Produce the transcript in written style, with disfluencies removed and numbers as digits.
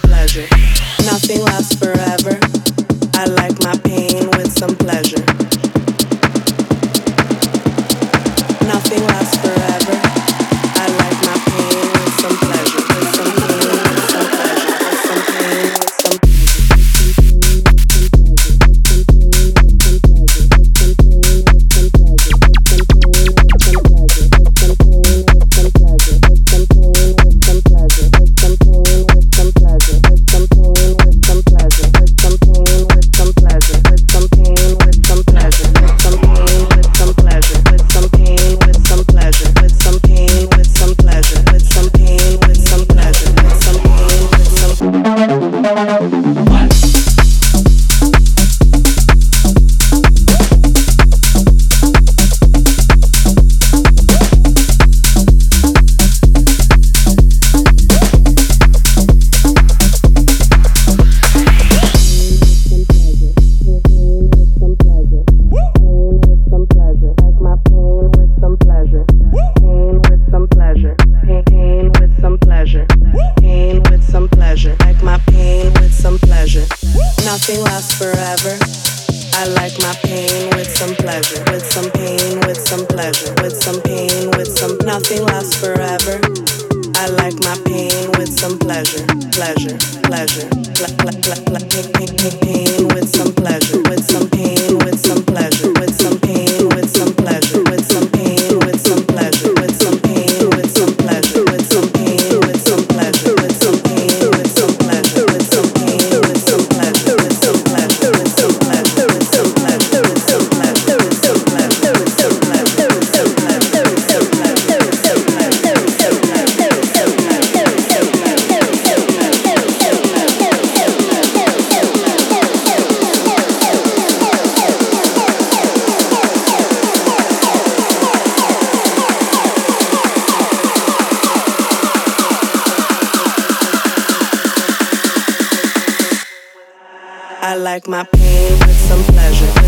pleasure. Nothing lasts forever. I like my pain with some pleasure. Nothing lasts forever. I like my pain with some pleasure. With some pain, with some pleasure. With some pain, with some pleasure. Nothing lasts forever. I like my pain with some pleasure. With some pain, with some pleasure. With some pain, with some. Nothing lasts forever. I like my pain with some pleasure. Pleasure, pleasure. Pain with some pleasure. With some pain, with some pleasure. With some pain, with some pleasure. With some pain, with some pleasure. With some pain, with some pleasure. With some pain, with some pleasure. With some pain, with some pleasure. With some pain, with some pleasure. With some pleasure. With some pleasure. With some pleasure. With some pleasure. With some pleasure. With some pleasure. With some pleasure. With some pleasure. With some pleasure. With some pleasure. I like my pain with some pleasure.